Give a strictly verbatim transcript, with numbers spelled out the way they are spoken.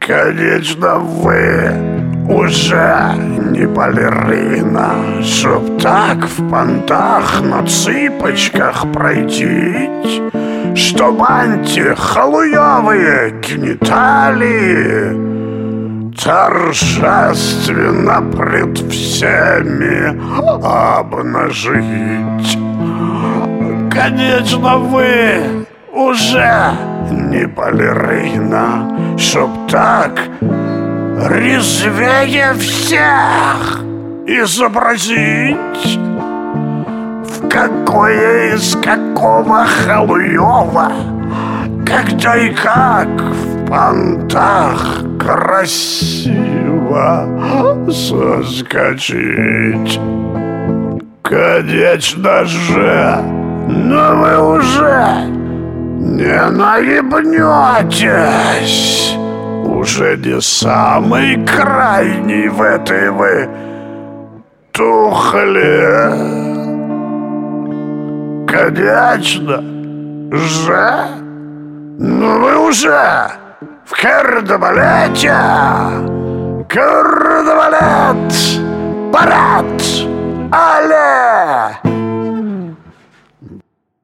Конечно, вы уже не балерина, чтоб так в понтах на цыпочках пройти, чтоб антихалуевые гениталии торжественно пред всеми обнажить. Конечно, вы уже не балерина, чтоб так резвее всех изобразить, в какое из какого халуева, когда и как в понтах красиво соскочить. Конечно же, но вы уже не наебнетесь. Уже не самый крайний в этой вы тухле. Конечно же, но вы уже в кардебалете. Кардебалет, парад, але!